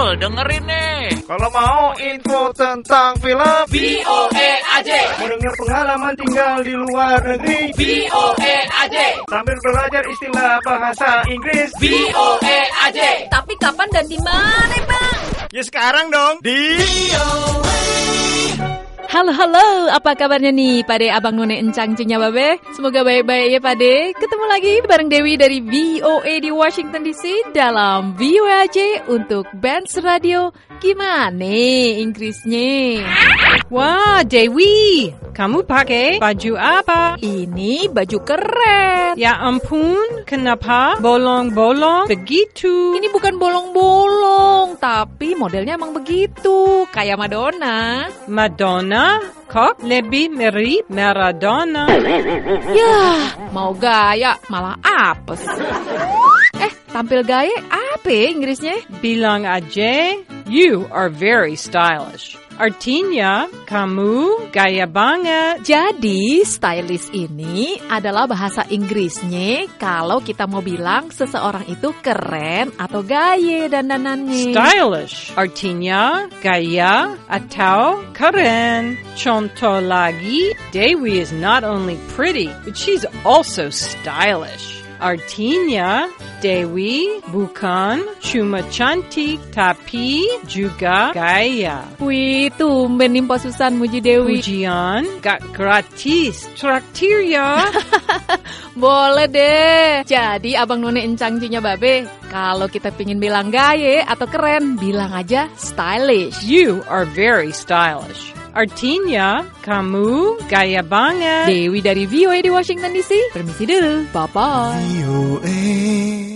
dengerin nih. Kalau mau info tentang film, VOA aja. mau denger pengalaman tinggal di luar negeri, VOA aja. sambil belajar istilah bahasa Inggris, VOA aja. Tapi kapan dan di mana, Bang? ya sekarang dong di Halo, apa kabarnya nih Pade Abang None Encang Cinya Babe? Semoga baik-baik ya Pade. Ketemu lagi bareng Dewi dari VOA di Washington DC dalam VOA aja untuk Bands Radio. Gimana Inggrisnya? Wah, Dewi, kamu pakai baju apa? Ini baju keren. Ya ampun, kenapa bolong-bolong begitu? Ini bukan bolong-bolong, tapi modelnya emang begitu, kayak Madonna. Madonna? Kok lebih mirip Maradona? Yah, mau gaya malah apes. Tampil gaya apa Inggrisnya? Bilang aja, you are very stylish. Artinya, kamu gaya banget. Jadi, stylish ini adalah bahasa Inggrisnya kalau kita mau bilang seseorang itu keren atau gaya dandanannya. Stylish, artinya gaya atau keren. Contoh lagi, Dewi is not only pretty, but she's also stylish. Artinya, Dewi bukan cuma cantik, tapi juga gaya. Wih, tumben nih Pak Susan muji Dewi. Pujian gak gratis, traktir ya. Boleh deh. Jadi Abang None Encang Cinya Babe, kalau kita pingin bilang gaya atau keren, bilang aja stylish. You are very stylish. Artinya, kamu gaya banget. Dewi dari VOA di Washington DC. Permisi dulu. Bye-bye. VOA.